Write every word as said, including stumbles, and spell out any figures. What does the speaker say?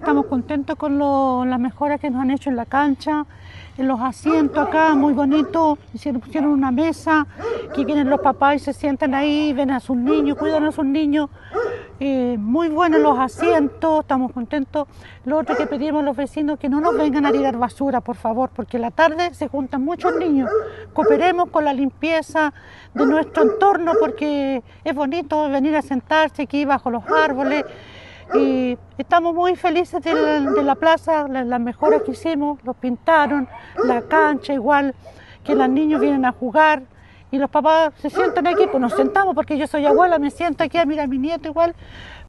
estamos contentos con lo, las mejoras que nos han hecho en la cancha, en los asientos acá, muy bonito. Hicieron, pusieron una mesa, que vienen los papás y se sientan ahí, ven a sus niños, cuidan a sus niños. Eh, muy buenos los asientos, estamos contentos. Lo otro que pedimos a los vecinos, que no nos vengan a tirar basura, por favor, porque en la tarde se juntan muchos niños. Cooperemos con la limpieza de nuestro entorno, porque es bonito venir a sentarse aquí bajo los árboles. Y estamos muy felices de la, de la plaza, las, las mejoras que hicimos, los pintaron, la cancha igual, que los niños vienen a jugar. Y los papás se sientan aquí, pues nos sentamos, porque yo soy abuela, me siento aquí a mirar a mi nieto igual,